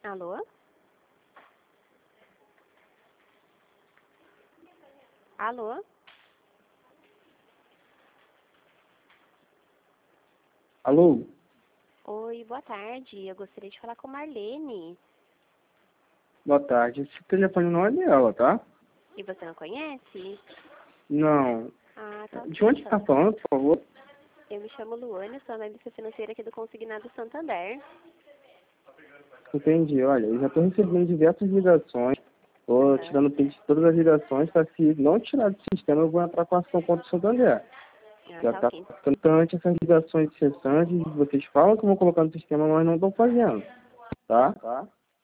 Alô? Alô? Alô? Oi, boa tarde. Eu gostaria de falar com Marlene. Boa tarde. Esse telefone não é dela, tá? E você não conhece? Não. Ah, tá De ok, onde está então. falando, por favor? Eu me chamo Luane, sou analista financeira aqui do Consignado Santander. Entendi. Olha, eu já estou recebendo diversas ligações. Estou Aham. tirando print de todas as ligações, tá? Se não tirar do sistema, eu vou entrar com a ação contra o Santander. Ah, Já tá está ok. constante essas ligações incessantes. Vocês falam que vão colocar no sistema, mas não estão fazendo. Tá?